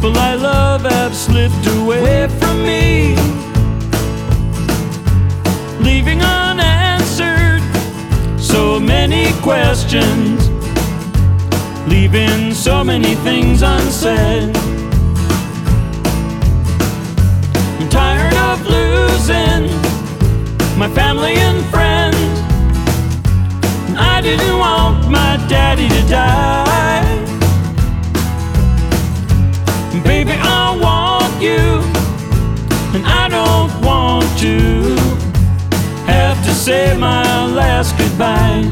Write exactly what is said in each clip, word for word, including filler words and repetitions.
people I love have slipped away from me, leaving unanswered so many questions, leaving so many things unsaid. I'm tired of losing my family and friends. I didn't want my daddy to die. Baby, I want you, and I don't want to have to say my last goodbye.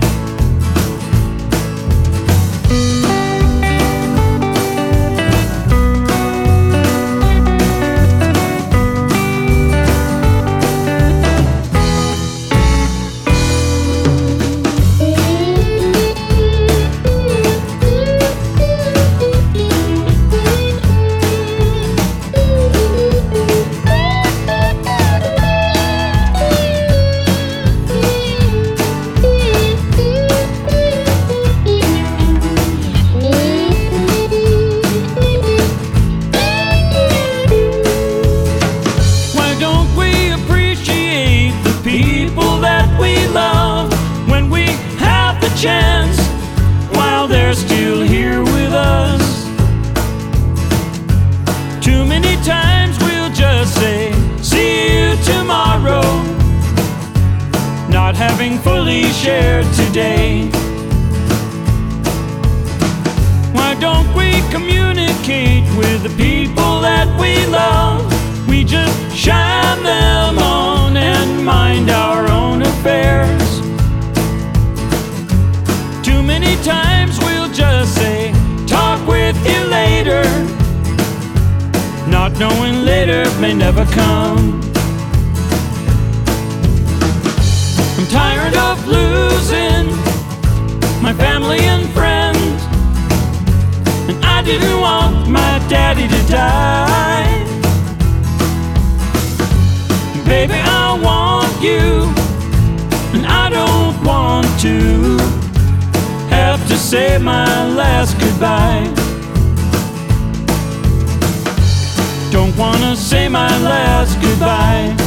Chance while they're still here with us. Too many times we'll just say, see you tomorrow, not having fully shared today. Why don't we communicate with the people that we love? We just shine them on and mind our own affairs. Many times we'll just say, talk with you later, not knowing later may never come. I'm tired of losing my family and friends, and I didn't want my daddy to die. Baby, I want you, and I don't want to have to say my last goodbye. Don't wanna say my last goodbye.